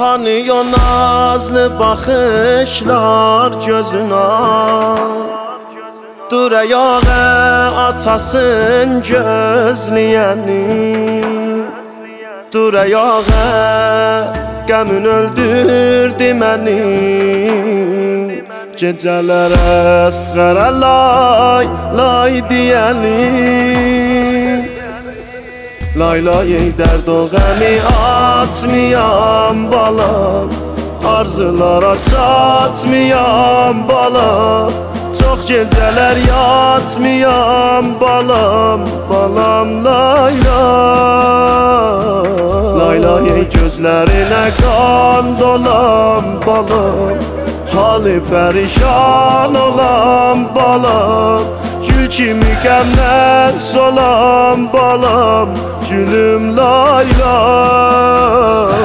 Hani o nazlı bakışlar gözüne, dur ayağa atasın gözleyeni. Dur ayağa, qəmin öldürdü məni. Gecələrə əsğərə lay lay deyəlim. Lay lay ey dərd o qəmi atmayam balam, arzulara çatmayam balam. Çox gecələr yatmayam balam, balam lay lay. Lay lay ey gözlərinə qan dolam balam, halı pərişan olam balam. Gül kimi qəmdən solam balam, gülüm lay lay.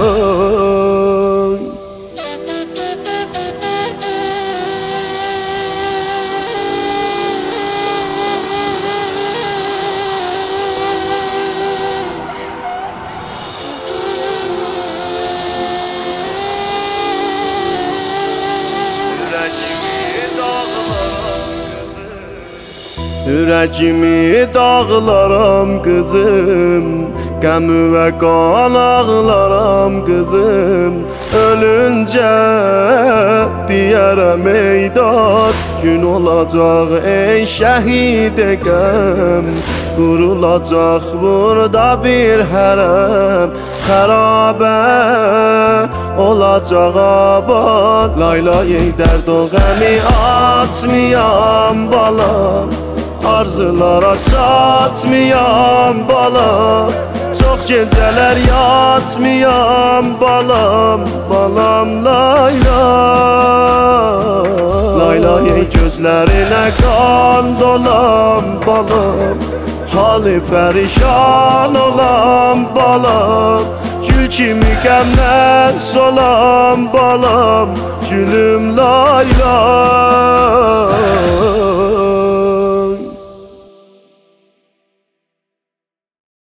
Ürəkimi dağlaram qızım, qəmi və qan ağlaram qızım. Ölüncə deyərəm ey dad, gün olacaq ey şəhid qəm. Qurulacaq burada bir hərəm, xərabə olacaq abad. Lay lay ey dərd o qəmi atmayam balam, arzulara çatmayam balam. Çox gecələr yatmayam balam, balam lay lay. Lay lay ey gözlərinə qan dolam balam, halı pərişan olam balam. Gül kimi qəmdən solam balam, gülüm lay lay.